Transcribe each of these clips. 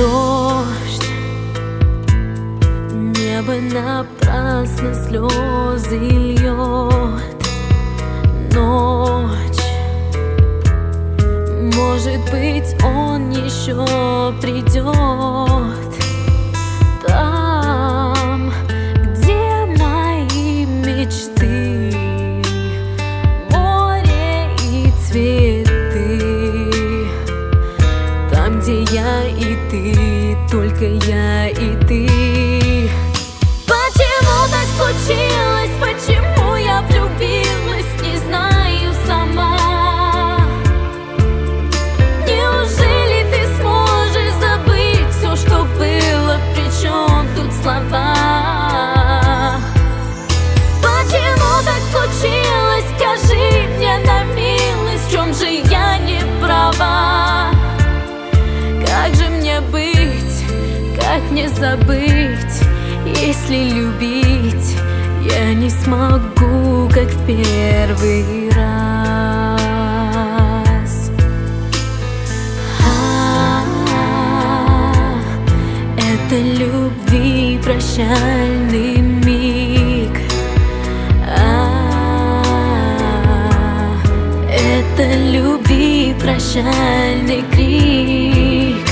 Дождь, небо напрасно слезы льет. Ночь, может быть, он еще придет. Там, где мои мечты, море и цветы. Там, где я и ты, только я и ты. Почему так случилось? Почему я влюбилась? Не знаю сама. Неужели ты сможешь забыть все, что было? Причем тут слова? Почему так случилось? Скажи мне на милость, в чем же я не права? Как же мне быть, как мне забыть, если любить я не смогу, как в первый раз? Это любви прощальный миг. Это любви прощальный крик.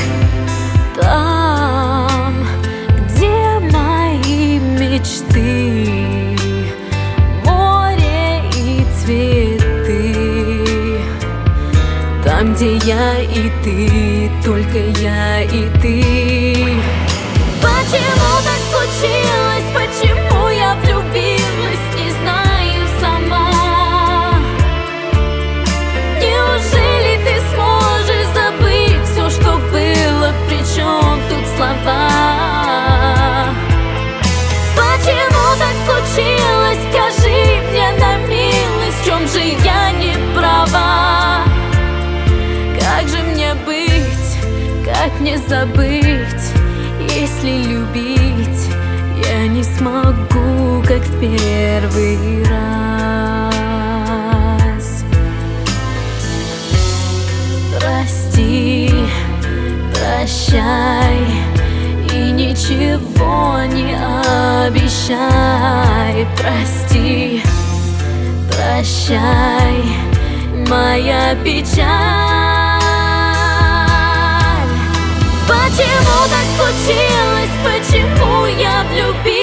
Там, где мои мечты, море и цветы. Там, где я и ты, только я и ты. Почему так случилось? Почему я влюбилась? Не знаю сама. Неужели ты сможешь забыть все, что было? Причем тут слова? Почему так случилось? Скажи мне на милость, в чем же я не права? Как же мне быть, как мне забыть, если любить я не смогу, как в первый раз? Прости, прощай и ничего не обещай. Прости, прощай, моя печаль. Почему так случилось? Почему я влюбилась?